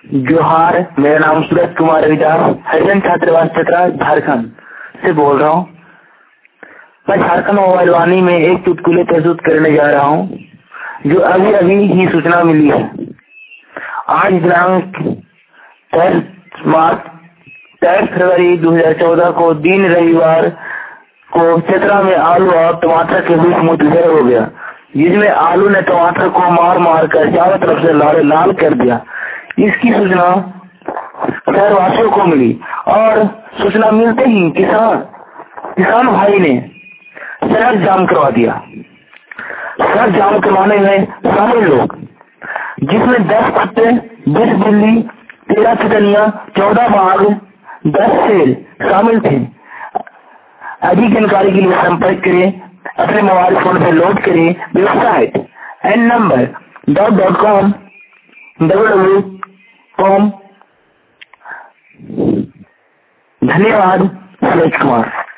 जोहार, मेरा नाम सूरज कुमार रविदास हरिजन छात्रावास चतरा झारखंड से बोल रहा हूँ। मैं झारखंड मोबाइल वाणी में एक चुटकुले प्रस्तुत करने जा रहा हूँ जो अभी अभी ही सूचना मिली है। आज दिनांक 23 फरवरी 2014 को दिन रविवार को चतरा में आलू और टमाटर के बीच मुठभेड़ हो गया, जिसमें आलू ने टमाटर को मार मार कर चारों तरफ से लाल कर दिया। इसकी सूचना शहरवासियों को मिली और सूचना मिलते ही किसान भाई ने सड़क जाम करवा दिया। सड़क जाम करवाने में शामिल लोग, जिसमें 10 कुत्ते, 20 बिल्ली, 13 तितलियां, 14 बाघ, 10 शेर शामिल थे। अधिक जानकारी के लिए संपर्क करें, अपने मोबाइल फोन पर लोड करें वेबसाइट nNumber.com www.com। धन्यवाद, सूरज कुमार।